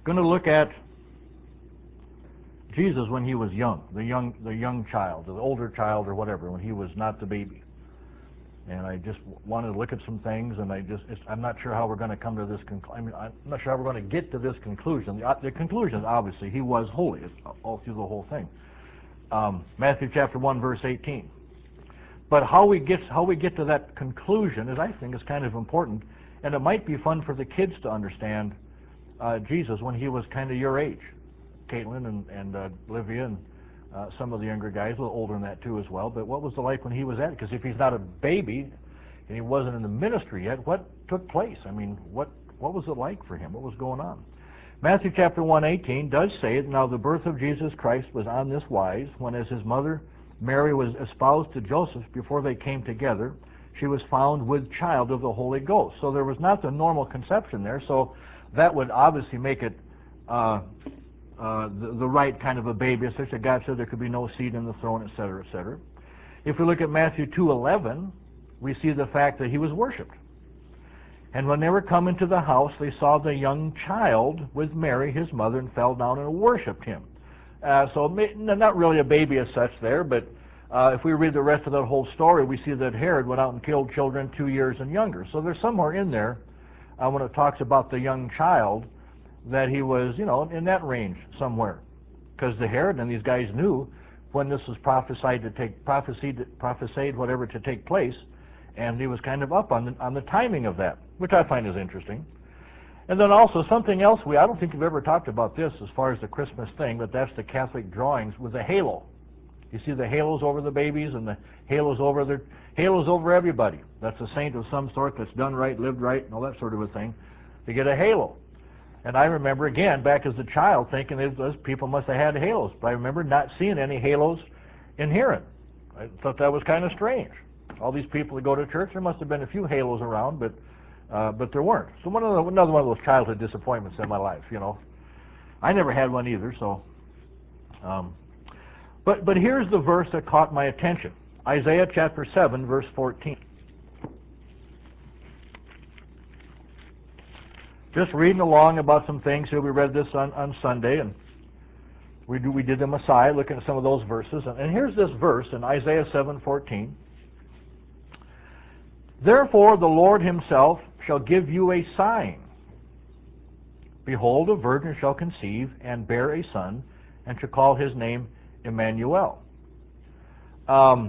going to look at Jesus when he was young, the young child, the older child or whatever, when he was not the baby. And I just wanted to look at some things, and I'm not sure how we're going to come to this conclusion. I'm not sure how we're going to get to this conclusion. The conclusion is obviously he was holy all through the whole thing. Matthew chapter 1, verse 18. But how we get to that conclusion is, I think, is kind of important, and it might be fun for the kids to understand Jesus when he was kind of your age. Caitlin and Olivia and some of the younger guys, a little older than that too as well, but what was it like when he was at it? Because if he's not a baby and he wasn't in the ministry yet, what took place? I mean, what was it like for him? What was going on? Matthew chapter 1:18 does say, now the birth of Jesus Christ was on this wise, when as his mother Mary was espoused to Joseph, before they came together, she was found with child of the Holy Ghost. So there was not the normal conception there, so that would obviously make it the right kind of a baby, such that God said there could be no seed in the throne, etc., etc. If we look at Matthew 2:11, we see the fact that he was worshipped. And when they were come into the house, they saw the young child with Mary, his mother, and fell down and worshipped him. So not really a baby as such there, but if we read the rest of that whole story, we see that Herod went out and killed children 2 years and younger. So there's somewhere in there, when it talks about the young child, that he was, in that range somewhere. Because the Herod and these guys knew when this was prophesied, whatever, to take place, and he was kind of up on the timing of that, which I find is interesting. And then also something else, I don't think we've ever talked about this as far as the Christmas thing, but that's the Catholic drawings with the halo. You see the halos over the babies and the halos over everybody. That's a saint of some sort that's done right, lived right, and all that sort of a thing. They get a halo. And I remember, again, back as a child, thinking those people must have had halos. But I remember not seeing any halos in Huron. I thought that was kind of strange. All these people that go to church, there must have been a few halos around, but there weren't. So another one of those childhood disappointments in my life, I never had one either, so. But here's the verse that caught my attention. Isaiah chapter 7, verse 14. Just reading along about some things here. We read this on Sunday, and we did the Messiah, looking at some of those verses. And here's this verse in Isaiah 7:14. Therefore the Lord himself shall give you a sign. Behold, a virgin shall conceive and bear a son, and shall call his name Emmanuel. I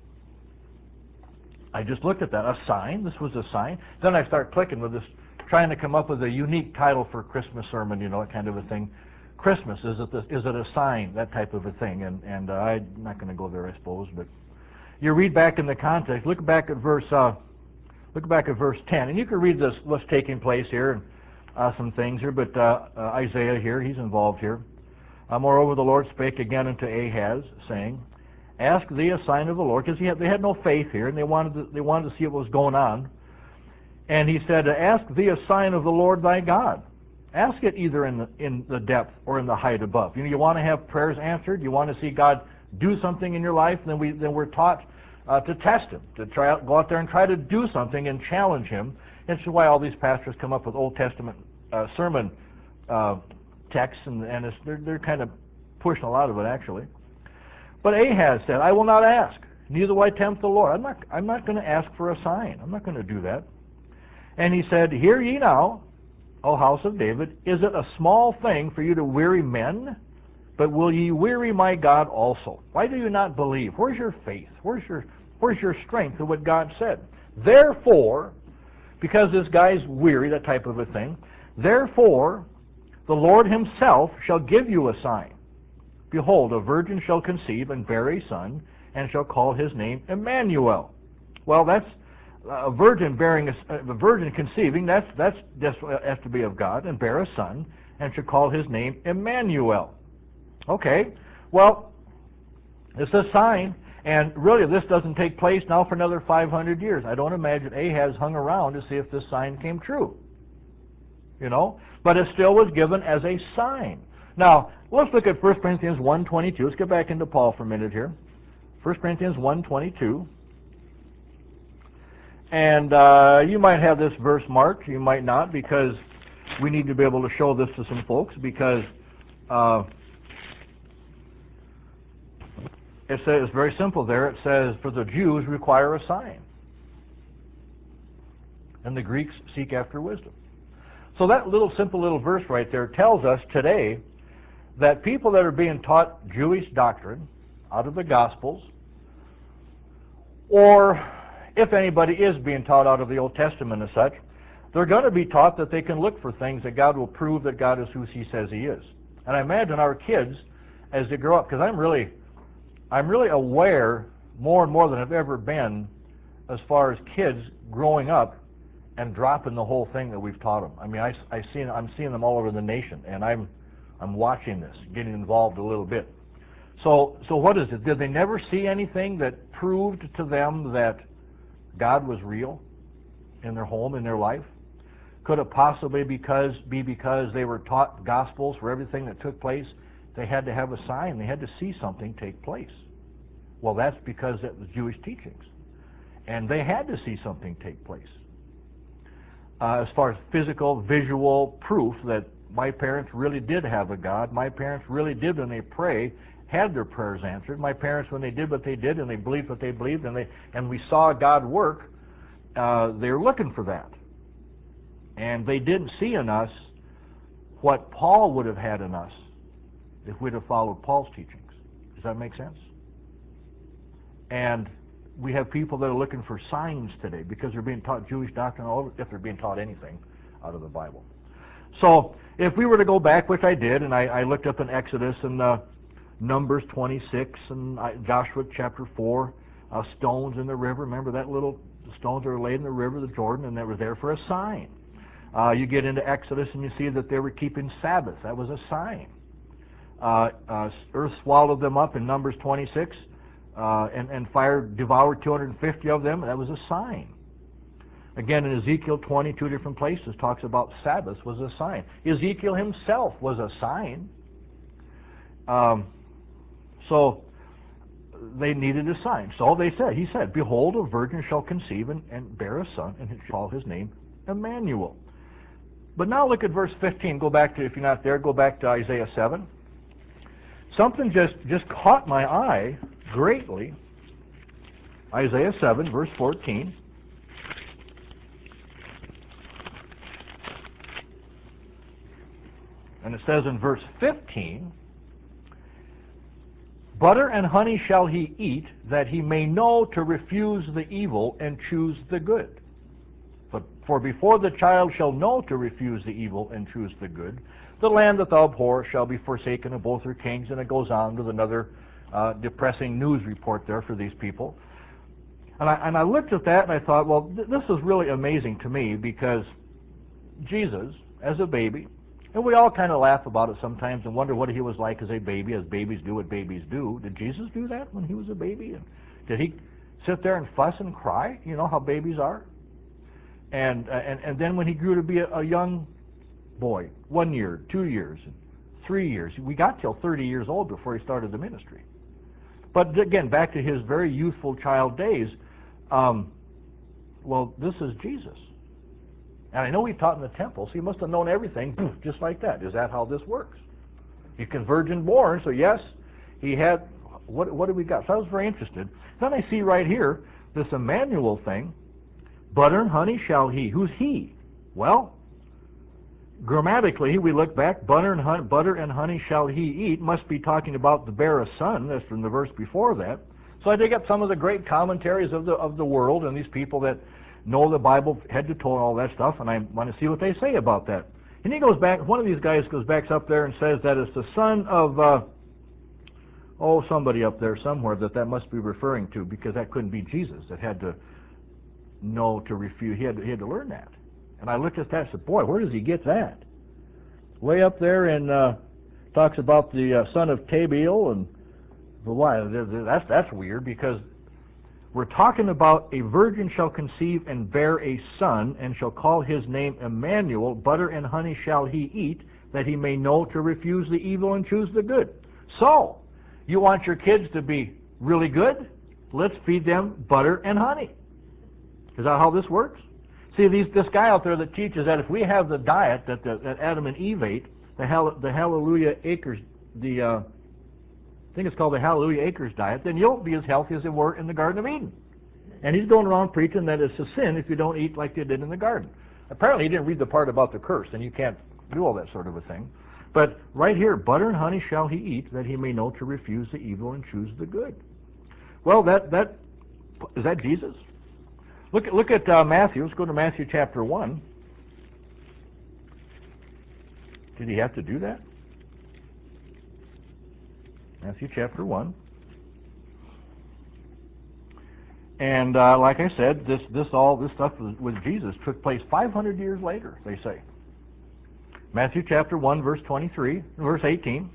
just looked at that. A sign? This was a sign? Then I start clicking with this, trying to come up with a unique title for a Christmas sermon, kind of a thing. Christmas, is it a sign? That type of a thing. And I'm not going to go there, I suppose. But you read back in the context. Look back at verse 10, and you can read this. What's taking place here, and some things here. But Isaiah here, he's involved here. Moreover, the Lord spake again unto Ahaz, saying, Ask thee a sign of the Lord, because they had no faith here, and they wanted to see what was going on. And he said, Ask thee a sign of the Lord thy God. Ask it either in the depth or in the height above. You want to have prayers answered. You want to see God do something in your life. Then we're taught to test Him, to go out there and try to do something and challenge Him. That's why all these pastors come up with Old Testament sermon texts, and they're kind of pushing a lot of it actually. But Ahaz said, I will not ask, neither will I tempt the Lord. I'm not going to ask for a sign. I'm not going to do that. And he said, Hear ye now, O house of David, is it a small thing for you to weary men? But will ye weary my God also? Why do you not believe? Where's your faith? Where's your strength in what God said? Therefore, because this guy's weary, that type of a thing, therefore the Lord himself shall give you a sign. Behold, a virgin shall conceive and bear a son, and shall call his name Emmanuel. Well, that's a virgin conceiving. That's just has to be of God, and bear a son, and shall call his name Emmanuel. Okay, well, it's a sign, and really this doesn't take place now for another 500 years. I don't imagine Ahaz hung around to see if this sign came true. But it still was given as a sign. Now, let's look at 1 Corinthians 1:22. Let's get back into Paul for a minute here. 1 Corinthians 1:22. And you might have this verse marked, you might not, because we need to be able to show this to some folks because it says, it's very simple there. It says, for the Jews require a sign, and the Greeks seek after wisdom. So that simple little verse right there tells us today that people that are being taught Jewish doctrine out of the Gospels, or if anybody is being taught out of the Old Testament as such, they're going to be taught that they can look for things that God will prove that God is who He says He is. And I imagine our kids, as they grow up, because I'm really aware more and more than I've ever been as far as kids growing up and dropping the whole thing that we've taught them. I mean, I'm seeing them all over the nation, and I'm watching this, getting involved a little bit. So what is it? Did they never see anything that proved to them that God was real in their home, in their life? Could it possibly be because they were taught Gospels for everything that took place? They had to have a sign. They had to see something take place. Well, that's because it was Jewish teachings. And they had to see something take place. As far as physical, visual proof that my parents really did have a God, my parents really did, when they pray, had their prayers answered. My parents, when they did what they did and they believed what they believed and we saw God work, they were looking for that. And they didn't see in us what Paul would have had in us if we'd have followed Paul's teachings. Does that make sense? And we have people that are looking for signs today because they're being taught Jewish doctrine all over, if they're being taught anything out of the Bible. So if we were to go back, which I did, and I looked up in Exodus and Numbers 26 and Joshua chapter 4, stones in the river. Remember that little stones that were laid in the river, the Jordan, and they were there for a sign. You get into Exodus and you see that they were keeping Sabbath. That was a sign. Earth swallowed them up in Numbers 26, and fire devoured 250 of them. That was a sign. Again, in Ezekiel 20, two different places, talks about Sabbath was a sign. Ezekiel himself was a sign. So they needed a sign. So he said, behold, a virgin shall conceive and bear a son, and shall call his name Emmanuel. But now look at verse 15. Go back to, if you're not there, go back to Isaiah 7. Something just caught my eye greatly. Isaiah 7, verse 14. And it says in verse 15, butter and honey shall he eat, that he may know to refuse the evil and choose the good. But for before the child shall know to refuse the evil and choose the good, the land that thou abhorrest shall be forsaken of both her kings. And it goes on with another depressing news report there for these people. And I looked at that and I thought, well, this is really amazing to me, because Jesus, as a baby, and we all kind of laugh about it sometimes and wonder what he was like as a baby, as babies do what babies do. Did Jesus do that when he was a baby? And did he sit there and fuss and cry? You know how babies are? And then when he grew to be a young boy, 1 year, 2 years, 3 years, we got till 30 years old before he started the ministry. But again, back to his very youthful child days, well, this is Jesus. And I know he taught in the temple, so he must have known everything just like that. Is that how this works? He's virgin born, so yes, he had, what do we got? So I was very interested. Then I see right here, this Emmanuel thing, butter and honey shall he. Who's he? Well, grammatically, we look back, butter and honey shall he eat, must be talking about the bear a son. That's from the verse before that. So I dig up some of the great commentaries of the world, and these people that know the Bible head to toe and all that stuff, and I want to see what they say about that. And he goes back, one of these guys goes back up there and says that it's the son of, somebody up there somewhere that must be referring to, because that couldn't be Jesus that had to know to refuse. He had to learn that. And I looked at that and said, boy, where does he get that? Way up there and talks about the son of Tabiel, and why? That's weird, because we're talking about a virgin shall conceive and bear a son, and shall call his name Emmanuel. Butter and honey shall he eat, that he may know to refuse the evil and choose the good. So, you want your kids to be really good? Let's feed them butter and honey. Is that how this works? See, this guy out there that teaches that if we have the diet that Adam and Eve ate, the Hallelujah Acres, I think it's called the Hallelujah Acres diet, then you'll be as healthy as they were in the Garden of Eden. And he's going around preaching that it's a sin if you don't eat like they did in the garden. Apparently he didn't read the part about the curse, and you can't do all that sort of a thing. But right here, butter and honey shall he eat, that he may know to refuse the evil and choose the good. Well, is that Jesus? Look at Matthew. Let's go to Matthew chapter 1. Did he have to do that? Matthew chapter 1. And like I said, all this stuff with Jesus took place 500 years later, they say. Matthew chapter 1, verse 18.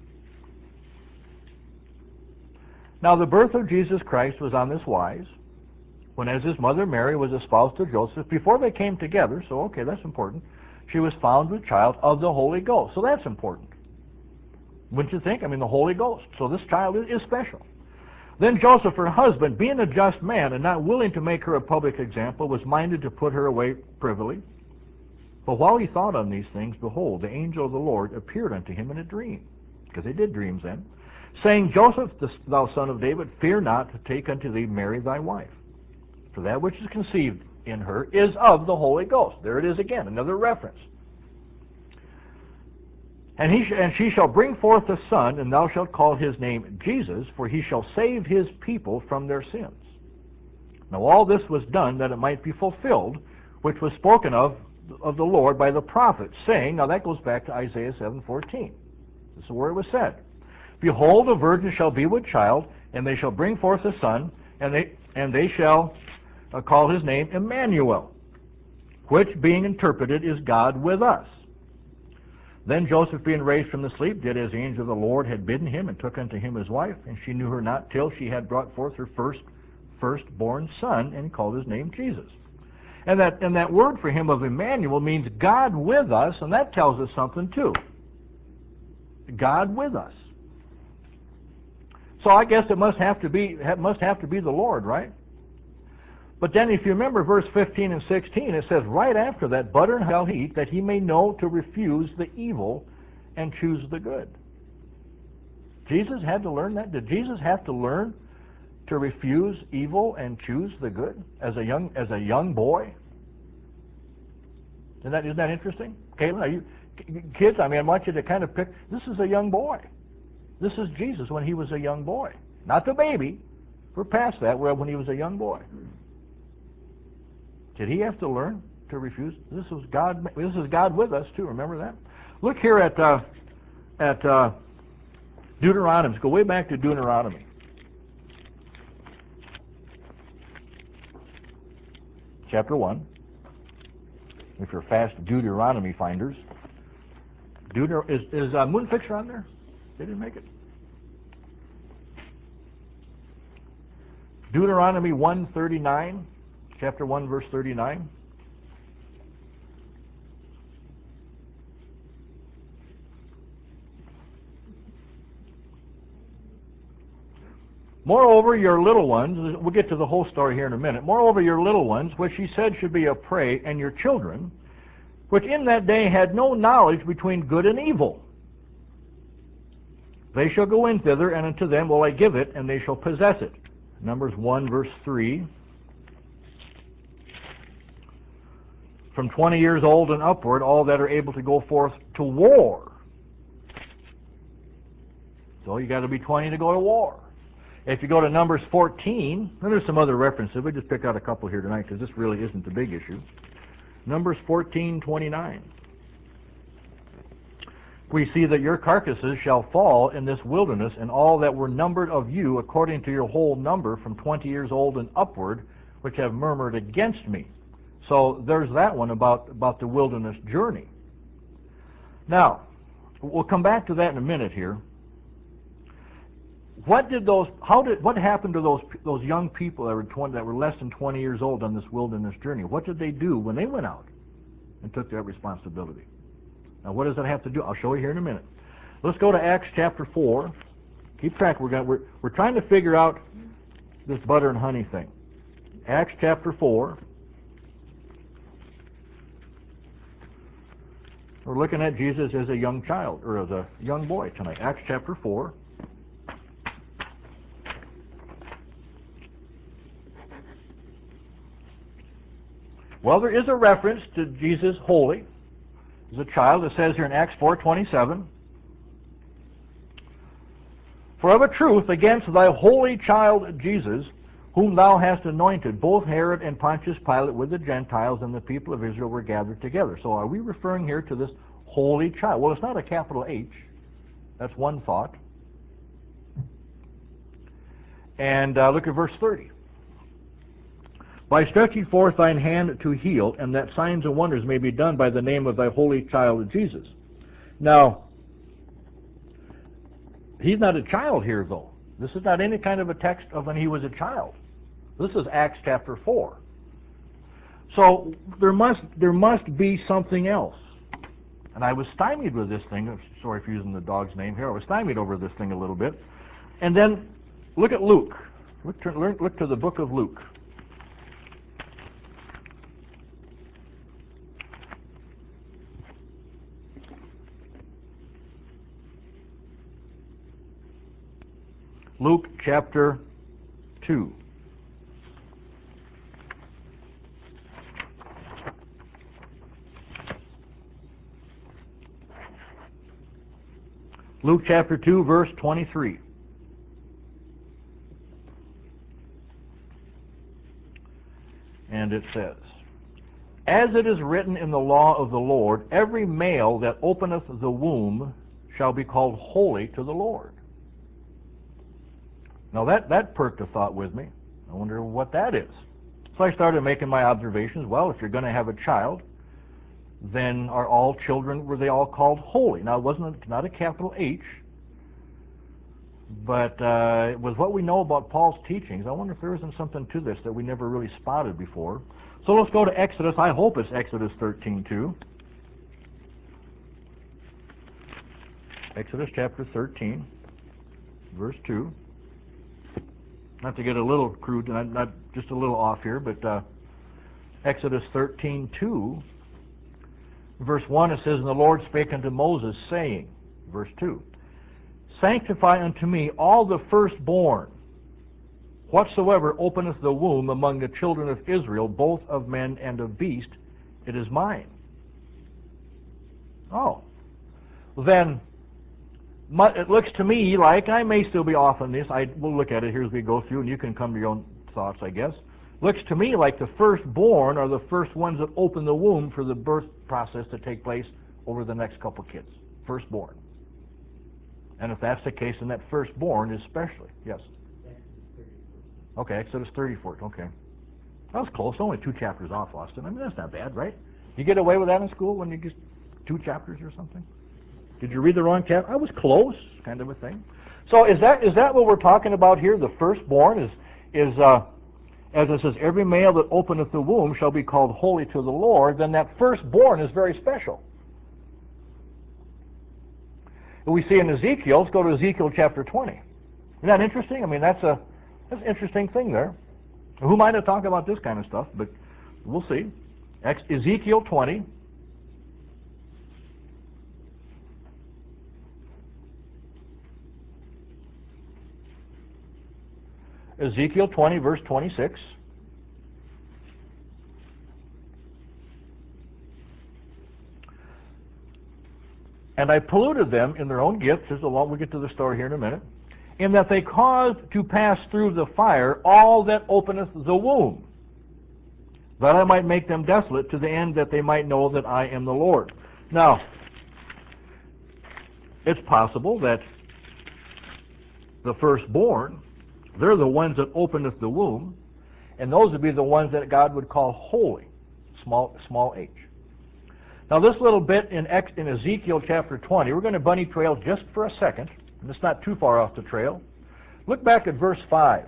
Now the birth of Jesus Christ was on this wise, when as his mother Mary was espoused to Joseph, before they came together, so okay, that's important, she was found with child of the Holy Ghost. So that's important. Wouldn't you think? I mean, the Holy Ghost. So this child is special. Then Joseph, her husband, being a just man and not willing to make her a public example, was minded to put her away privily. But while he thought on these things, behold, the angel of the Lord appeared unto him in a dream, because they did dreams then, saying, Joseph, thou son of David, fear not to take unto thee Mary thy wife. For that which is conceived in her is of the Holy Ghost. There it is again, another reference. And she shall bring forth a son, and thou shalt call his name Jesus, for he shall save his people from their sins. Now all this was done that it might be fulfilled, which was spoken of the Lord by the prophet, saying, now that goes back to Isaiah 7:14. This is where it was said, behold, a virgin shall be with child, and they shall bring forth a son, and they shall call his name Emmanuel, which being interpreted is God with us. Then Joseph, being raised from the sleep, did as the angel of the Lord had bidden him, and took unto him his wife, and she knew her not till she had brought forth her firstborn son, and called his name Jesus. And that word for him of Emmanuel means God with us, and that tells us something too. God with us. So I guess it must have to be the Lord, right? But then if you remember verse 15 and 16, it says right after that, butter and shall he eat, that he may know to refuse the evil and choose the good. Jesus had to learn that? Did Jesus have to learn to refuse evil and choose the good as a young boy? Isn't that interesting? Caitlin, kids, I want you to kind of pick, this is a young boy. This is Jesus when he was a young boy. Not the baby. We're past that, when he was a young boy. Did he have to learn to refuse? This is God with us too. Remember that. Look here at Deuteronomy. Let's go way back to Deuteronomy, chapter 1. If you're fast Deuteronomy finders, is Moon Fixer on there? They didn't make it. Deuteronomy 1:39. Chapter 1, verse 39. Moreover, your little ones, we'll get to the whole story here in a minute. Moreover, your little ones, which he said should be a prey, and your children, which in that day had no knowledge between good and evil, they shall go in thither, and unto them will I give it, and they shall possess it. Numbers 1, verse 3. From 20 years old and upward, all that are able to go forth to war. So you got to be 20 to go to war. If you go to Numbers 14, and there's some other references. We just pick out a couple here tonight because this really isn't the big issue. Numbers 14:29. We see that your carcasses shall fall in this wilderness, and all that were numbered of you according to your whole number from 20 years old and upward, which have murmured against me. So there's that one about the wilderness journey. Now, we'll come back to that in a minute here. What happened to those young people that were less than 20 years old on this wilderness journey? What did they do when they went out and took that responsibility? Now, what does that have to do? I'll show you here in a minute. Let's go to Acts chapter 4. Keep track. We're trying to figure out this butter and honey thing. Acts chapter 4. We're looking at Jesus as a young child, or as a young boy tonight. Acts chapter 4. Well, there is a reference to Jesus holy as a child. It says here in Acts 4:27, "For of a truth against thy holy child Jesus, whom thou hast anointed, both Herod and Pontius Pilate with the Gentiles and the people of Israel were gathered together." So are we referring here to this holy child? Well, it's not a capital H. That's one thought. And look at verse 30. "By stretching forth thine hand to heal, and that signs and wonders may be done by the name of thy holy child Jesus." Now, he's not a child here, though. This is not any kind of a text of when he was a child. This is Acts chapter 4. So there must be something else. And I was stymied with this thing. Sorry for using the dog's name here. I was stymied over this thing a little bit. And then look at Luke. Look to the book of Luke. Luke chapter 2. Luke chapter 2, verse 23. And it says, "As it is written in the law of the Lord, every male that openeth the womb shall be called holy to the Lord." Now that perked a thought with me. I wonder what that is. So I started making my observations. Well, if you're going to have a child, then are all children, were they all called holy? Now, it wasn't not a capital H, but it was what we know about Paul's teachings. I wonder if there isn't something to this that we never really spotted before. So let's go to Exodus. I hope it's Exodus 13:2. Exodus chapter 13, verse 2. Not to get a little crude, not just a little off here, but Exodus 13:2. Verse 1, it says, "And the Lord spake unto Moses, saying," verse 2, "Sanctify unto me all the firstborn, whatsoever openeth the womb among the children of Israel, both of men and of beast, it is mine." Oh, then it looks to me like, I may still be off on this, we'll look at it here as we go through, and you can come to your own thoughts, I guess. Looks to me like the firstborn are the first ones that open the womb for the birth process to take place over the next couple kids. Firstborn. And if that's the case, then that firstborn is specially. Yes? Okay, Exodus 34. Okay. That was close. Only 2 chapters off, Austin. I mean, that's not bad, right? You get away with that in school when you get 2 chapters or something? Did you read the wrong chapter? I was close, kind of a thing. So is that what we're talking about here? The firstborn is as it says, "Every male that openeth the womb shall be called holy to the Lord." Then that firstborn is very special. We see in Ezekiel. Let's go to Ezekiel chapter 20. Isn't that interesting? I mean, that's an interesting thing there. Who might have talked about this kind of stuff? But we'll see. Ezekiel 20. Ezekiel 20, verse 26. "And I polluted them in their own gifts," we'll get to the story here in a minute, "in that they caused to pass through the fire all that openeth the womb, that I might make them desolate, to the end that they might know that I am the Lord." Now, it's possible that the firstborn, they're the ones that openeth the womb, and those would be the ones that God would call holy, small h. Now this little bit in Ezekiel chapter 20, we're going to bunny trail just for a second, and it's not too far off the trail. Look back at verse 5.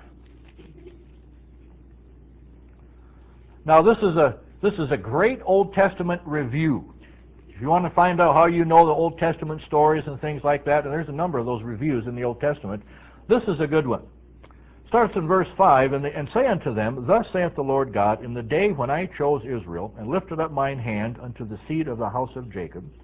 Now this is a great Old Testament review. If you want to find out how you know the Old Testament stories and things like that, and there's a number of those reviews in the Old Testament, this is a good one. Starts in verse 5, "And say unto them, Thus saith the Lord God, in the day when I chose Israel, and lifted up mine hand unto the seed of the house of Jacob,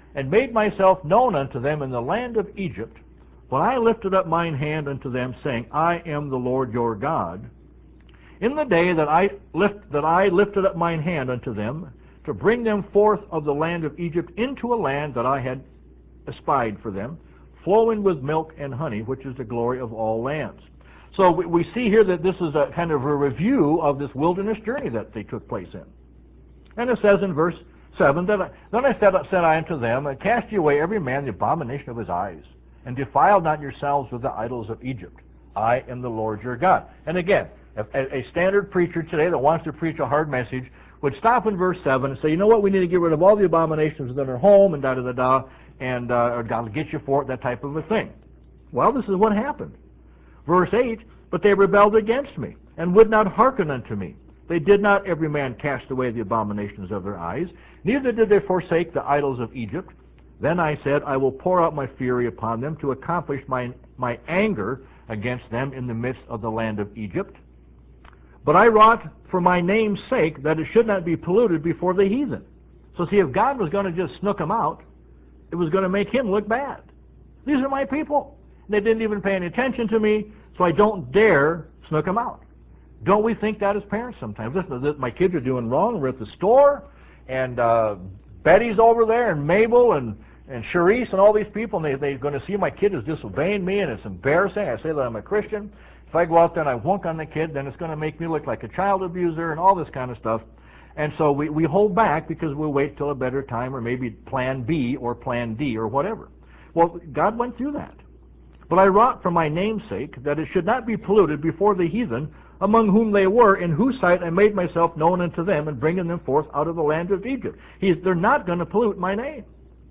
and made myself known unto them in the land of Egypt, when I lifted up mine hand unto them, saying, I am the Lord your God, in the day that I lifted up mine hand unto them, to bring them forth of the land of Egypt into a land that I had espied for them, flowing with milk and honey, which is the glory of all lands. So we see here that this is a kind of a review of this wilderness journey that they took place in. And it says in verse 7, Then I said unto them, Cast ye away every man the abomination of his eyes, and defile not yourselves with the idols of Egypt. I am the Lord your God. And again, a standard preacher today that wants to preach a hard message would stop in verse 7 and say, you know what, we need to get rid of all the abominations that are home, and da-da-da-da, and God will get you for it, that type of a thing. Well, this is what happened. Verse 8, But they rebelled against me, and would not hearken unto me. They did not every man cast away the abominations of their eyes, neither did they forsake the idols of Egypt. Then I said, I will pour out my fury upon them, to accomplish my anger against them in the midst of the land of Egypt. But I wrought for my name's sake, that it should not be polluted before the heathen. So see, if God was going to just snook them out, it was going to make him look bad. These are my people. They didn't even pay any attention to me, so I don't dare snook them out. Don't we think that as parents sometimes? Listen, my kids are doing wrong. We're at the store, and Betty's over there, and Mabel, and Charisse, and all these people, and they're going to see my kid is disobeying me, and it's embarrassing. I say that I'm a Christian. If I go out there and I wonk on the kid, then it's going to make me look like a child abuser and all this kind of stuff. And so we hold back because we'll wait till a better time, or maybe plan B or plan D or whatever. Well, God went through that. But I wrought for my name's sake, that it should not be polluted before the heathen, among whom they were, in whose sight I made myself known unto them, and bringing them forth out of the land of Egypt. They're not going to pollute my name.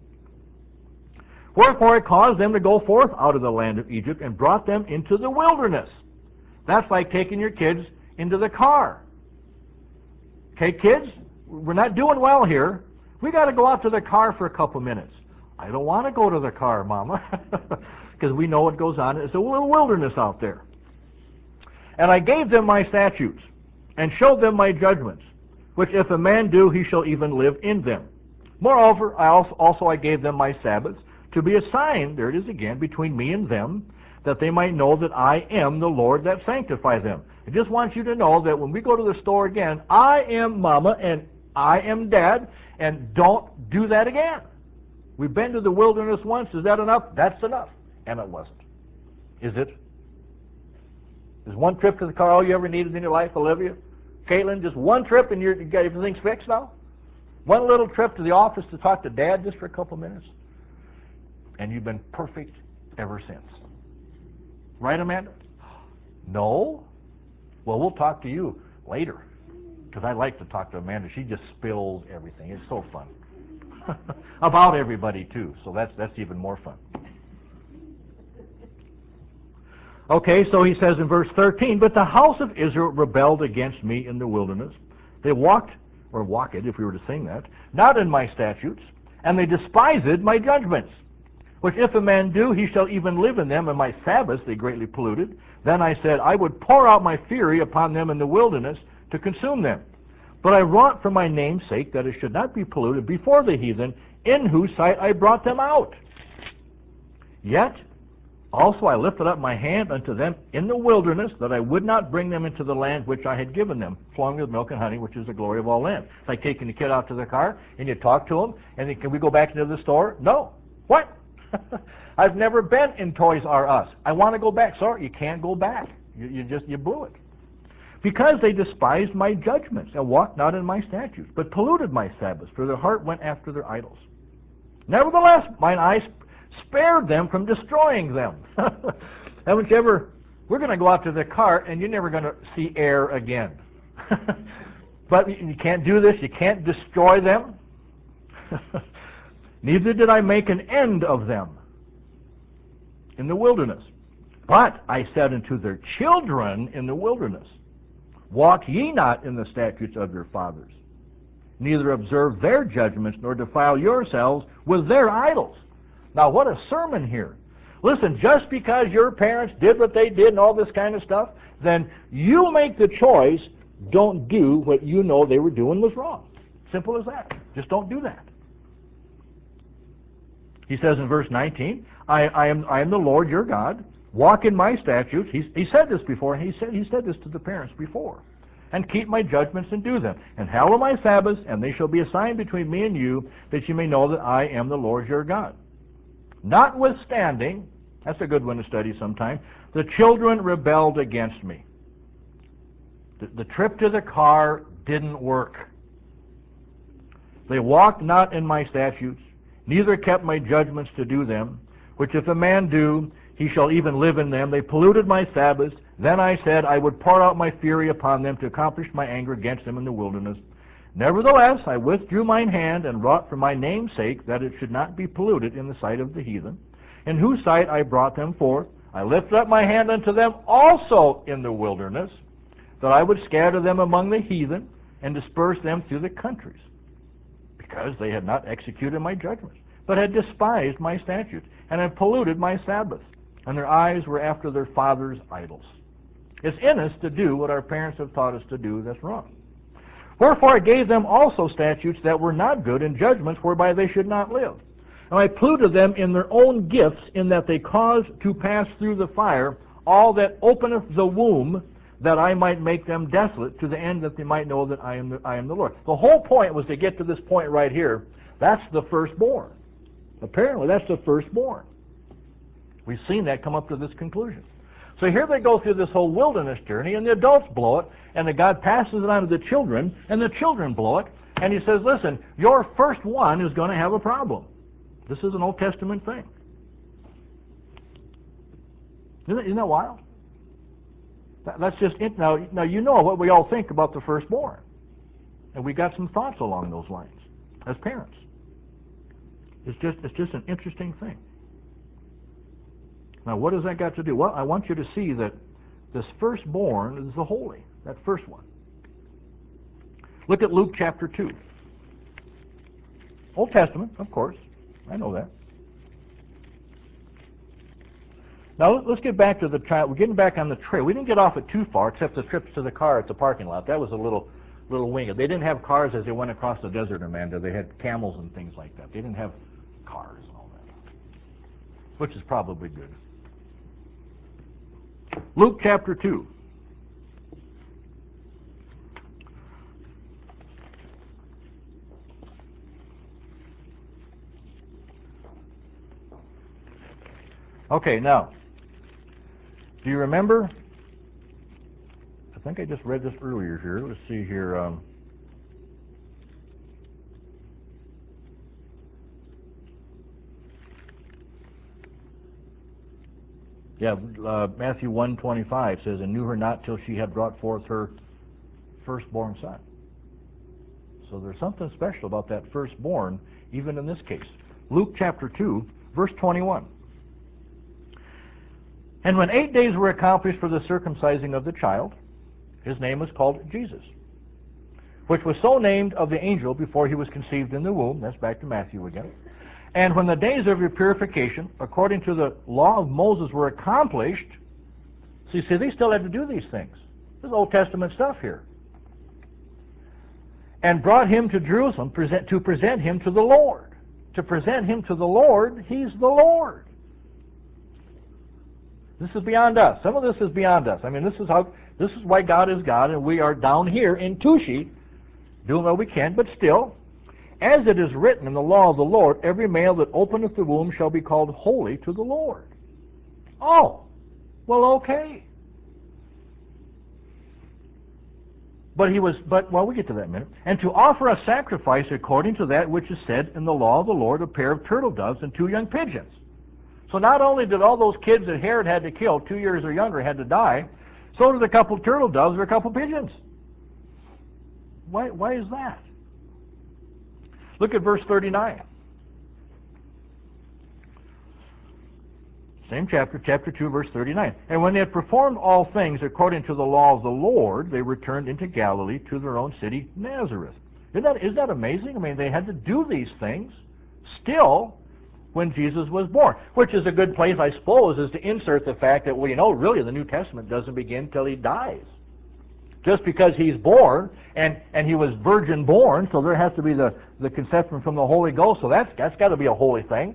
Wherefore I caused them to go forth out of the land of Egypt, and brought them into the wilderness. That's like taking your kids into the car. Okay, kids, we're not doing well here. We got to go out to the car for a couple minutes. I don't want to go to the car, Mama, because we know what goes on. It's a little wilderness out there. And I gave them my statutes, and showed them my judgments, which if a man do, he shall even live in them. Moreover, I gave them my Sabbaths, to be a sign, there it is again, between me and them, that they might know that I am the Lord that sanctify them. I just want you to know that when we go to the store again, I am Mama and I am Dad, and don't do that again. We've been to the wilderness once. Is that enough? That's enough. And it wasn't. Is it? Is one trip to the car all you ever needed in your life, Olivia? Caitlin, just one trip and you got everything's fixed now? One little trip to the office to talk to Dad just for a couple minutes? And you've been perfect ever since. Right, Amanda? No? Well, we'll talk to you later, because I like to talk to Amanda. She just spills everything. It's so fun. About everybody, too, so that's even more fun. Okay, so he says in verse 13, But the house of Israel rebelled against me in the wilderness. They walked, or walk it if we were to sing that, not in my statutes, and they despised my judgments, which if a man do, he shall even live in them, and my Sabbaths they greatly polluted. Then I said, I would pour out my fury upon them in the wilderness to consume them. But I wrought for my name's sake, that it should not be polluted before the heathen, in whose sight I brought them out. Yet also I lifted up my hand unto them in the wilderness, that I would not bring them into the land which I had given them, flowing with milk and honey, which is the glory of all land. It's like taking the kid out to the car, and you talk to him, and then, can we go back into the store? No. What? I've never been in Toys R Us. I want to go back. Sorry, you can't go back. You blew it. Because they despised my judgments, and walked not in my statutes, but polluted my Sabbaths, for their heart went after their idols. Nevertheless, mine eyes spared them from destroying them. Haven't you ever? We're going to go out to the car, and you're never going to see air again. But you can't do this. You can't destroy them. Neither did I make an end of them in the wilderness. But I said unto their children in the wilderness, Walk ye not in the statutes of your fathers, neither observe their judgments, nor defile yourselves with their idols. Now what a sermon here. Listen, just because your parents did what they did and all this kind of stuff, then you make the choice, don't do what you know they were doing was wrong. Simple as that. Just don't do that. He says in verse 19, I am the Lord your God. Walk in my statutes. He said this before. He said this to the parents before. And keep my judgments and do them. And hallow my Sabbaths, and they shall be a sign between me and you, that you may know that I am the Lord your God. Notwithstanding, that's a good one to study sometime, the children rebelled against me. The trip to the car didn't work. They walked not in my statutes, neither kept my judgments to do them, which if a man do, he shall even live in them. They polluted my Sabbaths. Then I said, I would pour out my fury upon them to accomplish my anger against them in the wilderness. Nevertheless, I withdrew mine hand and wrought for my name's sake that it should not be polluted in the sight of the heathen, in whose sight I brought them forth. I lifted up my hand unto them also in the wilderness, that I would scatter them among the heathen and disperse them through the countries, because they had not executed my judgments, but had despised my statutes, and had polluted my Sabbaths, and their eyes were after their fathers' idols. It's in us to do what our parents have taught us to do that's wrong. Wherefore I gave them also statutes that were not good, and judgments whereby they should not live. And I polluted them in their own gifts, in that they caused to pass through the fire all that openeth the womb, that I might make them desolate, to the end that they might know that I am the Lord. The whole point was to get to this point right here. That's the firstborn. Apparently, that's the firstborn. We've seen that come up to this conclusion. So here they go through this whole wilderness journey, and the adults blow it, and God passes it on to the children, and the children blow it, and he says, listen, your first one is going to have a problem. This is an Old Testament thing. Isn't that wild? That's just it. Now you know what we all think about the firstborn, and we got some thoughts along those lines as parents. It's just an interesting thing. Now, what does that got to do? Well, I want you to see that this firstborn is the holy, that first one. Look at Luke chapter 2. Old Testament, of course. I know that. Now, let's get back to the trail. We're getting back on the trail. We didn't get off it too far, except the trips to the car at the parking lot. That was a little wing. They didn't have cars as they went across the desert, Amanda. They had camels and things like that. They didn't have cars and all that, which is probably good. Luke chapter 2. Okay, now, do you remember? I think I just read this earlier here. Let's see here. Matthew 1:25 says, and knew her not till she had brought forth her firstborn son. So there's something special about that firstborn, even in this case. Luke chapter 2, verse 21. And when 8 days were accomplished for the circumcising of the child, his name was called Jesus, which was so named of the angel before he was conceived in the womb. That's back to Matthew again. And when the days of your purification, according to the law of Moses, were accomplished, see, they still had to do these things. This is Old Testament stuff here. And brought him to Jerusalem to present him to the Lord. To present him to the Lord, he's the Lord. This is beyond us. Some of this is beyond us. I mean, this is why God is God, and we are down here in Tushi doing what we can, but still, as it is written in the law of the Lord, every male that openeth the womb shall be called holy to the Lord. Oh, well, okay. But we'll get to that in a minute. And to offer a sacrifice according to that which is said in the law of the Lord, a pair of turtle doves and 2 young pigeons. So not only did all those kids that Herod had to kill, 2 years or younger, had to die, so did a couple turtle doves or a couple pigeons. Why is that? Look at verse 39. Same chapter, chapter 2, verse 39. And when they had performed all things according to the law of the Lord, they returned into Galilee to their own city, Nazareth. Isn't that amazing? I mean, they had to do these things still when Jesus was born, which is a good place, I suppose, is to insert the fact that, well, really the New Testament doesn't begin till he dies. Just because he's born, and he was virgin born, so there has to be the conception from the Holy Ghost, so that's got to be a holy thing.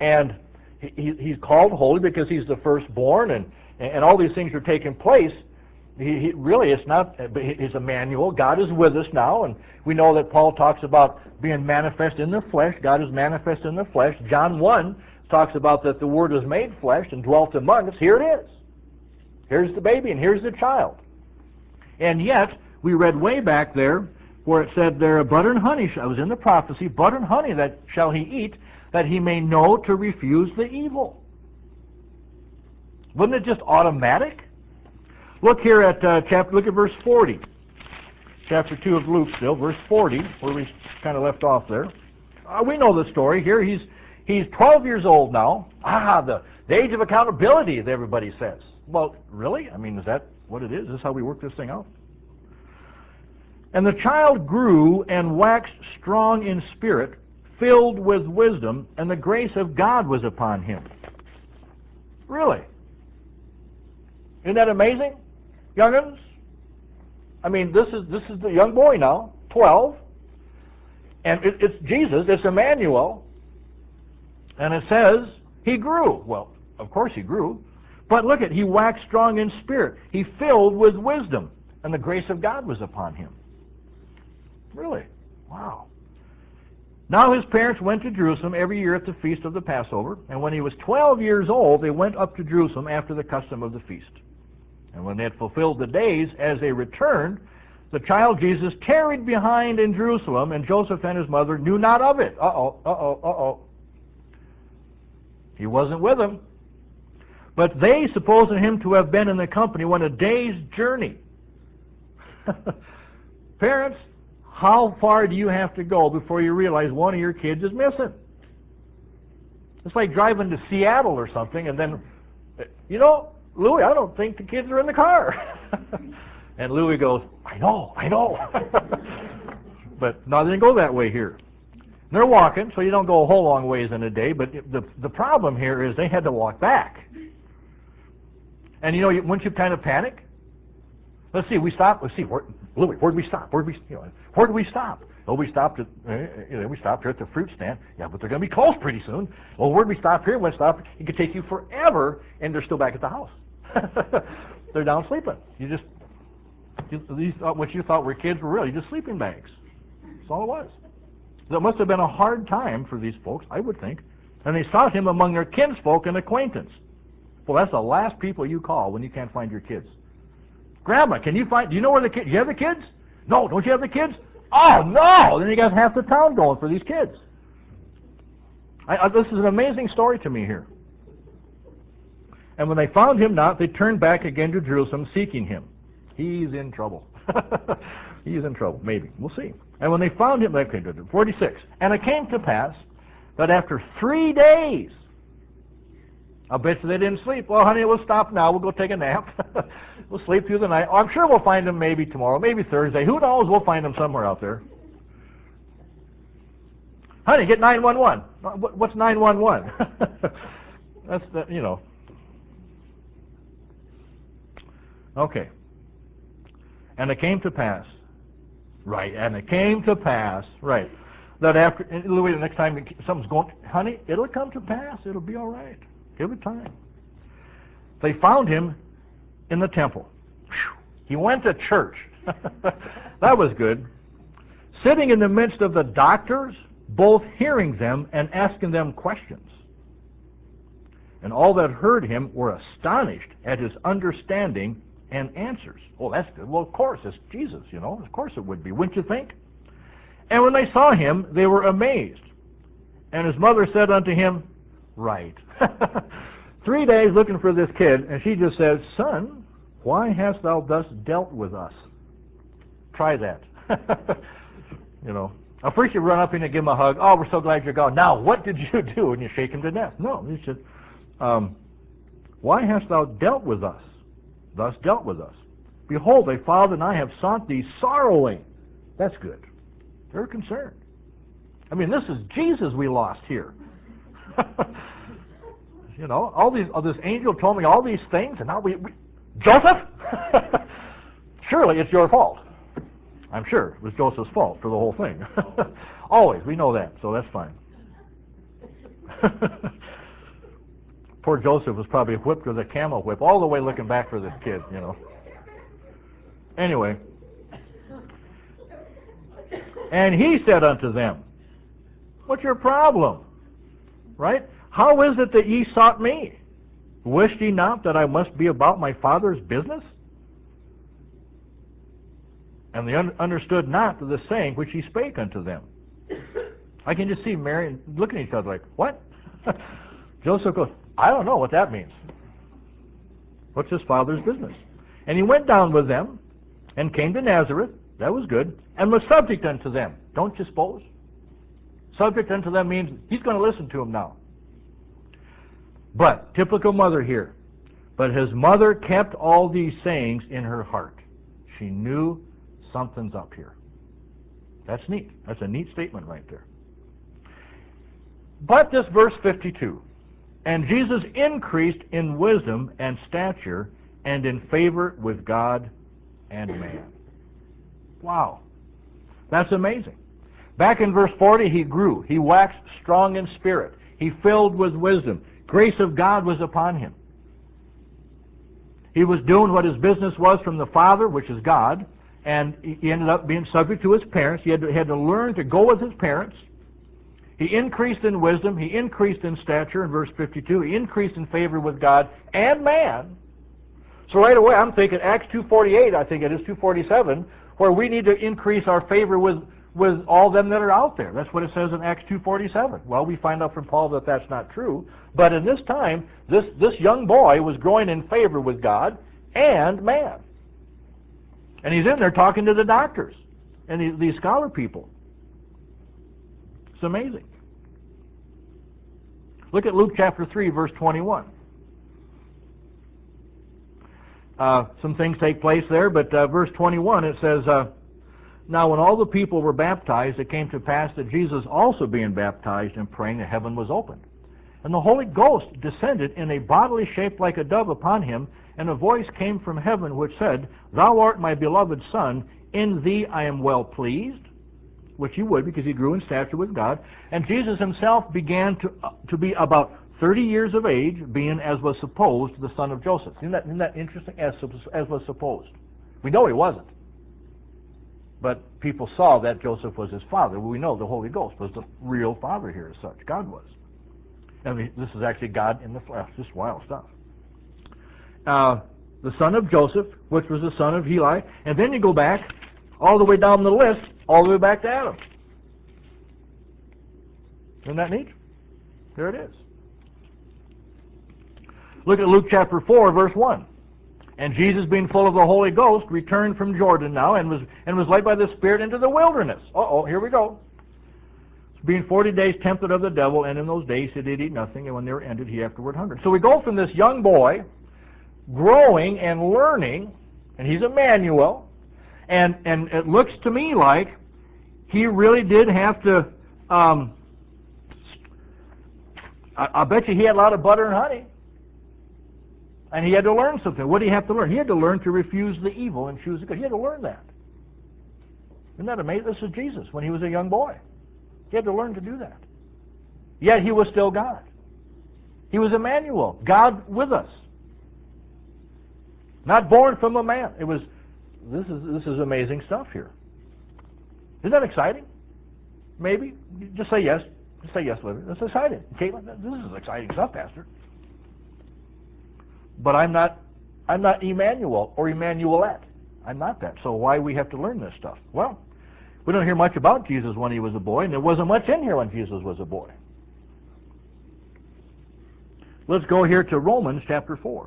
And he's called holy because he's the firstborn, and all these things are taking place. He really, it's not, he's Emmanuel. God is with us now, and we know that Paul talks about being manifest in the flesh. God is manifest in the flesh. John 1 talks about that the Word was made flesh and dwelt among us. Here it is. Here's the baby, and here's the child. And yet, we read way back there where it said there, butter and honey, I was in the prophecy, butter and honey that shall he eat, that he may know to refuse the evil. Wasn't it just automatic? Look here at look at verse 40. Chapter 2 of Luke still, verse 40, where we kind of left off there. We know the story here. He's 12 years old now. The age of accountability, as everybody says. Well, really? I mean, is that what it is? Is this how we work this thing out? And the child grew and waxed strong in spirit, filled with wisdom, and the grace of God was upon him. Really? Isn't that amazing, young'uns? I mean, this is the young boy now, 12, and it's Jesus, it's Emmanuel, and it says he grew. Well, of course he grew, but look at, he waxed strong in spirit. He filled with wisdom, and the grace of God was upon him. Really? Wow. Now his parents went to Jerusalem every year at the feast of the Passover, and when he was 12 years old, they went up to Jerusalem after the custom of the feast. And when they had fulfilled the days, as they returned, the child Jesus tarried behind in Jerusalem, and Joseph and his mother knew not of it. He wasn't with them. But they, supposing him to have been in the company, went a day's journey. Parents, how far do you have to go before you realize one of your kids is missing? It's like driving to Seattle or something, and then, Louis, I don't think the kids are in the car. And Louis goes, I know. But no, they didn't go that way here. They're walking, so you don't go a whole long ways in a day, but the problem here is they had to walk back. And wouldn't you kind of panic? Let's see, we stopped. Let's see, Louis, where'd we stop? Where'd we stop? Oh, we stopped at here at the fruit stand. Yeah, but they're going to be closed pretty soon. Well, where'd we stop here? It could take you forever, and they're still back at the house. They're down sleeping. What you thought were kids were really just sleeping bags. That's all it was. That must have been a hard time for these folks, I would think. And they sought him among their kinsfolk and acquaintance. Well, that's the last people you call when you can't find your kids. Grandma, do you know where the kids, do you have the kids? No, don't you have the kids? Oh, no! Then you got half the town going for these kids. This is an amazing story to me here. And when they found him not, they turned back again to Jerusalem, seeking him. He's in trouble. He's in trouble, maybe. We'll see. And when they found him, 46, and it came to pass that after 3 days, I bet you they didn't sleep. Well, honey, we'll stop now. We'll go take a nap. We'll sleep through the night. I'm sure we'll find them maybe tomorrow, maybe Thursday. Who knows? We'll find them somewhere out there. Honey, get 911. What's 911? That's the, Okay. And it came to pass. Right. And it came to pass. Right. That after, Louis, the next time something's going, honey, it'll come to pass. It'll be all right. Give it time. They found him in the temple. Whew. He went to church. That was good. Sitting in the midst of the doctors, both hearing them and asking them questions. And all that heard him were astonished at his understanding and answers. Oh, that's good. Well, of course, it's Jesus, Of course it would be, wouldn't you think? And when they saw him, they were amazed. And his mother said unto him, right. 3 days looking for this kid, and she just says, son, why hast thou thus dealt with us? Try that. At first you run up and you give him a hug. Oh, we're so glad you're gone. Now, what did you do? And you shake him to death. No, you should. Why hast thou dealt with us? Thus dealt with us. Behold, thy father and I have sought thee sorrowing. That's good. They're concerned. I mean, this is Jesus we lost here. All this angel told me all these things, and now we Joseph? Surely it's your fault. I'm sure it was Joseph's fault for the whole thing. Always, we know that, so that's fine. Poor Joseph was probably whipped with a camel whip all the way looking back for this kid, you know. Anyway. And he said unto them, what's your problem? Right? How is it that ye sought me? Wished ye not that I must be about my Father's business? And they understood not the saying which he spake unto them. I can just see Mary looking at each other like, what? Joseph goes, I don't know what that means. What's his father's business? And he went down with them and came to Nazareth. That was good. And was subject unto them. Don't you suppose? Subject unto them means he's going to listen to him now. But, typical mother here. But his mother kept all these sayings in her heart. She knew something's up here. That's neat. That's a neat statement right there. But this verse 52. And Jesus increased in wisdom and stature and in favor with God and man. Wow. That's amazing. Back in verse 40, he grew. He waxed strong in spirit. He filled with wisdom. Grace of God was upon him. He was doing what his business was from the Father, which is God, and he ended up being subject to his parents. He had to learn to go with his parents. He increased in wisdom. He increased in stature in verse 52. He increased in favor with God and man. So right away I'm thinking Acts 2:48, I think it is 2:47, where we need to increase our favor with all them that are out there. That's what it says in Acts 2:47. Well, we find out from Paul that that's not true. But in this time, this young boy was growing in favor with God and man. And he's in there talking to the doctors and these scholar people. It's amazing. Look at Luke chapter 3, verse 21. Some things take place there, but verse 21, it says, now when all the people were baptized, it came to pass that Jesus also being baptized and praying, the heaven was opened. And the Holy Ghost descended in a bodily shape like a dove upon him, and a voice came from heaven which said, Thou art my beloved Son, in thee I am well pleased, which he would because he grew in stature with God. And Jesus himself began to be about 30 years of age, being, as was supposed, the son of Joseph. Isn't that interesting? As was supposed. We know he wasn't. But people saw that Joseph was his father. We know the Holy Ghost was the real father here as such. God was. And this is actually God in the flesh. Just wild stuff. The son of Joseph, which was the son of Heli. And then you go back all the way down the list, all the way back to Adam. Isn't that neat? There it is. Look at Luke chapter 4, verse 1. And Jesus, being full of the Holy Ghost, returned from Jordan now, and was led by the Spirit into the wilderness. Here we go. Being 40 days tempted of the devil, and in those days he did eat nothing, and when they were ended, he afterward hungered. So we go from this young boy, growing and learning, and he's Emmanuel, and it looks to me like he really did have to, I bet you he had a lot of butter and honey. And he had to learn something. What did he have to learn? He had to learn to refuse the evil and choose the good. He had to learn that. Isn't that amazing? This is Jesus when he was a young boy. He had to learn to do that. Yet he was still God. He was Emmanuel, God with us. Not born from a man. This is amazing stuff here. Isn't that exciting? Maybe. Just say yes. Just say yes, Livy. That's exciting. Caitlin, this is exciting stuff, Pastor. But I'm not Emmanuel or Emmanuelette. I'm not that. So why we have to learn this stuff? Well, we don't hear much about Jesus when he was a boy, and there wasn't much in here when Jesus was a boy. Let's go here to Romans chapter 4.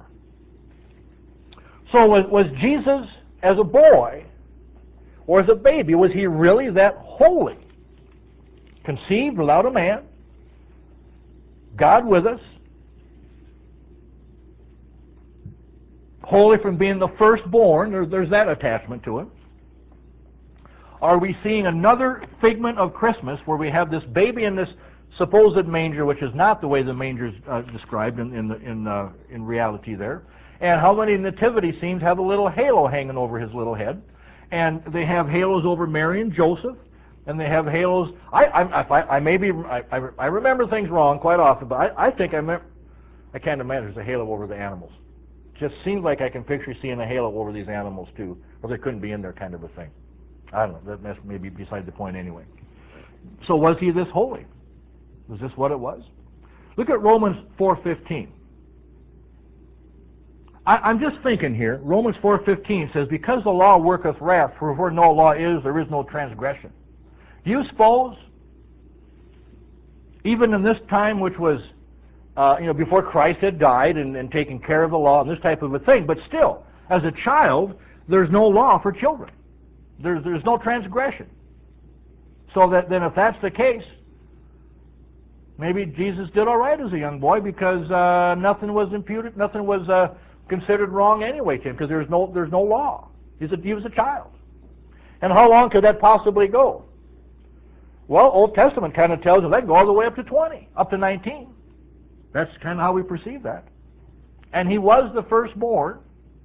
So was Jesus as a boy or as a baby, was he really that holy? Conceived without a man, God with us, holy from being the firstborn, there's that attachment to him. Are we seeing another figment of Christmas where we have this baby in this supposed manger, which is not the way the manger is described in reality there? And how many nativity scenes have a little halo hanging over his little head? And they have halos over Mary and Joseph. and they have halos. I remember things wrong quite often, but I think I can't imagine there's a halo over the animals. Just seems like I can picture seeing a halo over these animals too, or they couldn't be in there, kind of a thing. I don't know. That's maybe beside the point anyway. So was he this holy? Was this what it was? Look at Romans 4:15. I'm just thinking here. Romans 4:15 says, "Because the law worketh wrath, for where no law is, there is no transgression." Do you suppose, even in this time, which was before Christ had died and taken care of the law and this type of a thing, but still, as a child, there's no law for children. There's no transgression. So then if that's the case, maybe Jesus did all right as a young boy, because nothing was imputed, nothing was considered wrong anyway to him, because there's no law. He was a child. And how long could that possibly go? Well, Old Testament kind of tells us that can go all the way up to 20, up to 19. That's kind of how we perceive that. And he was the firstborn.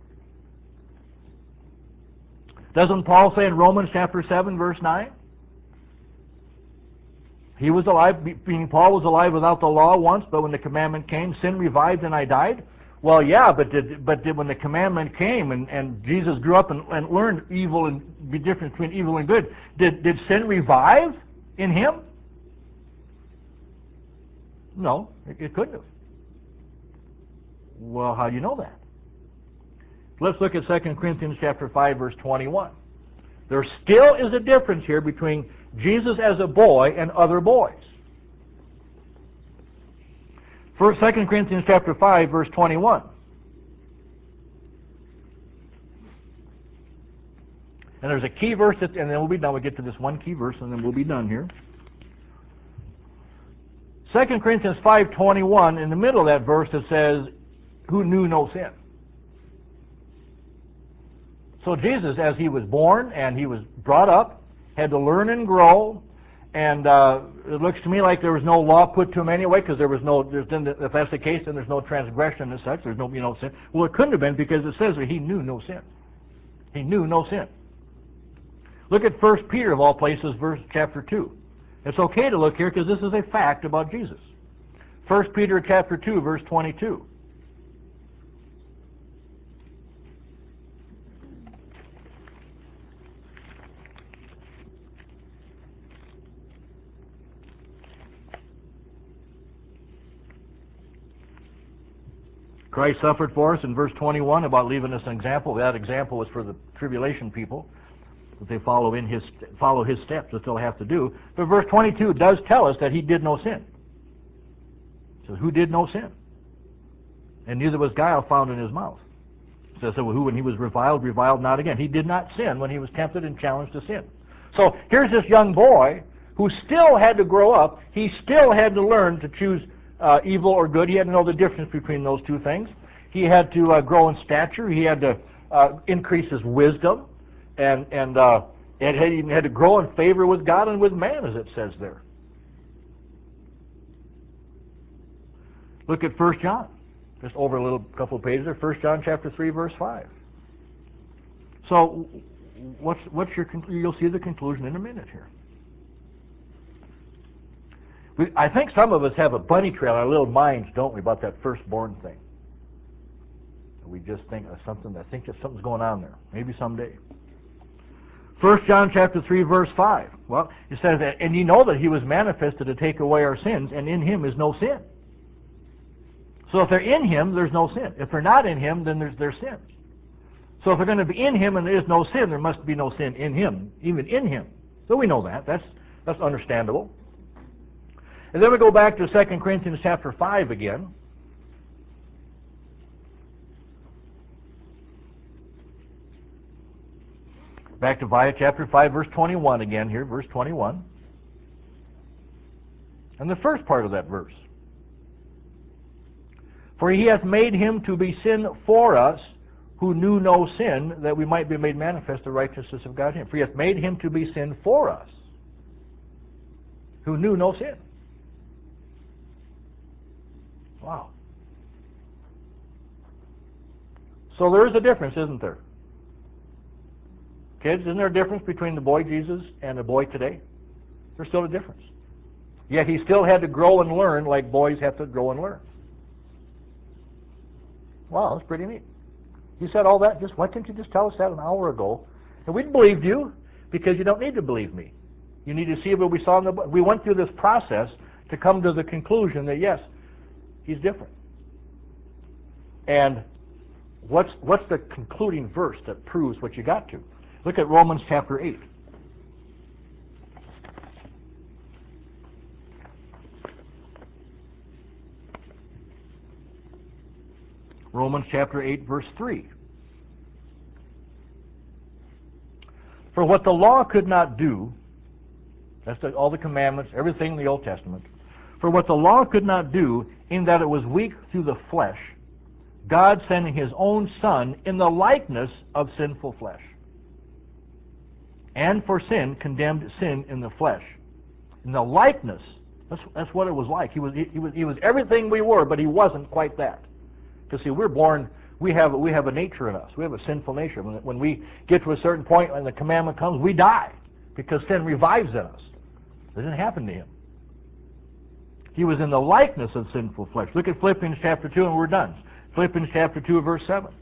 Doesn't Paul say in Romans chapter 7, verse 9? He was alive, meaning Paul was alive without the law once, but when the commandment came, sin revived and I died. Well, yeah, but when the commandment came and Jesus grew up and learned evil and the difference between evil and good, did sin revive in him? No, it couldn't have. Well, how do you know that? Let's look at 2 Corinthians chapter 5, verse 21. There still is a difference here between Jesus as a boy and other boys. 2 Corinthians chapter 5, verse 21. And there's a key verse, and then we'll be done. We'll get to this one key verse, and then we'll be done here. 2 Corinthians 5:21, in the middle of that verse, it says, "Who knew no sin." So Jesus, as he was born and he was brought up, had to learn and grow, and it looks to me like there was no law put to him anyway, because if that's the case, then there's no transgression as such. There's no sin. Well, it couldn't have been, because it says that he knew no sin. He knew no sin. Look at 1 Peter, of all places, chapter 2. It's okay to look here, because this is a fact about Jesus. 1 Peter chapter 2, verse 22. Christ suffered for us in verse 21 about leaving us an example. That example was for the tribulation people, that they follow his steps. That's all they have to do. But verse 22 does tell us that he did no sin. It says, "Who did no sin? And neither was guile found in his mouth." It says, "Who, when he was reviled not again." He did not sin when he was tempted and challenged to sin. So here's this young boy who still had to grow up. He still had to learn to choose evil or good. He had to know the difference between those two things. He had to grow in stature. He had to increase his wisdom, and he had to grow in favor with God and with man, as it says there. Look at 1 John, just over a little couple of pages there. 1 John chapter 3, verse 5. So, you'll see the conclusion in a minute here. I think some of us have a bunny trail in our little minds, don't we, about that firstborn thing. We just think of something. I think that something's going on there. Maybe someday. 1 John chapter 3, verse 5. Well, it says that, "And ye know that he was manifested to take away our sins, and in him is no sin." So if they're in him, there's no sin. If they're not in him, then there's sin. So if they're going to be in him and there is no sin, there must be no sin in him, even in him. So we know that. That's understandable. And then we go back to 2 Corinthians chapter 5 again. Back to chapter 5, verse 21 again here, verse 21. And the first part of that verse. "For he hath made him to be sin for us, who knew no sin, that we might be made manifest the righteousness of God in him." For he hath made him to be sin for us, who knew no sin. Wow. So there is a difference, isn't there? Kids, isn't there a difference between the boy Jesus and the boy today? There's still a difference. Yet he still had to grow and learn like boys have to grow and learn. Wow, that's pretty neat. You said all that, why didn't you just tell us that an hour ago? And we'd believed you, because you don't need to believe me. You need to see what we saw in the book. We went through this process to come to the conclusion that yes, he's different. And what's the concluding verse that proves what you got to? Look at Romans chapter 8. Romans chapter 8, verse 3. For what the law could not do, that's all the commandments, everything in the Old Testament. For what the law could not do, in that it was weak through the flesh, God sending his own Son in the likeness of sinful flesh, and for sin condemned sin in the flesh. In the likeness, that's what it was like. He was everything we were, but he wasn't quite that. Because see, we're born, we have a nature in us. We have a sinful nature. When we get to a certain point and the commandment comes, we die because sin revives in us. It didn't happen to him. He was in the likeness of sinful flesh. Look at Philippians chapter 2 and we're done. Philippians chapter 2 verse 7.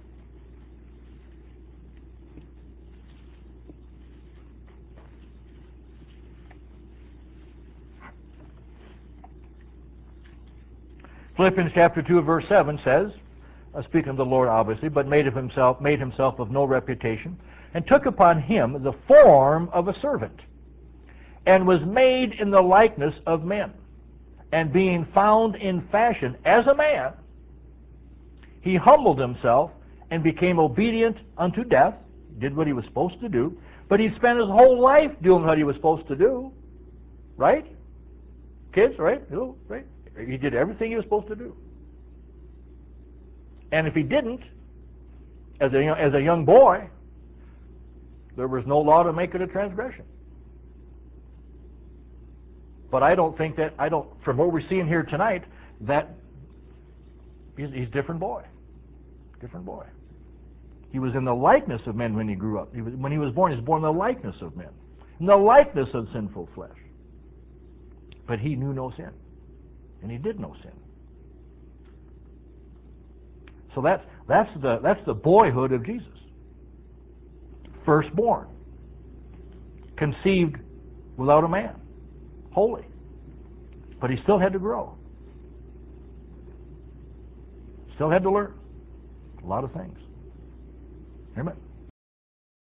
Philippians chapter 2 verse 7 says, speaking of the Lord obviously, but made himself of no reputation, and took upon him the form of a servant, and was made in the likeness of men. And being found in fashion as a man, he humbled himself and became obedient unto death, did what he was supposed to do, but he spent his whole life doing what he was supposed to do. Right? Kids, right? Right? He did everything he was supposed to do. And if he didn't, as a young boy, there was no law to make it a transgression. But from what we're seeing here tonight, that he's a different boy. Different boy. He was in the likeness of men when he grew up. When he was born in the likeness of men. In the likeness of sinful flesh. But he knew no sin. And he did no sin. So that's the boyhood of Jesus. Firstborn. Conceived without a man. Holy. But he still had to grow. Still had to learn a lot of things. Amen.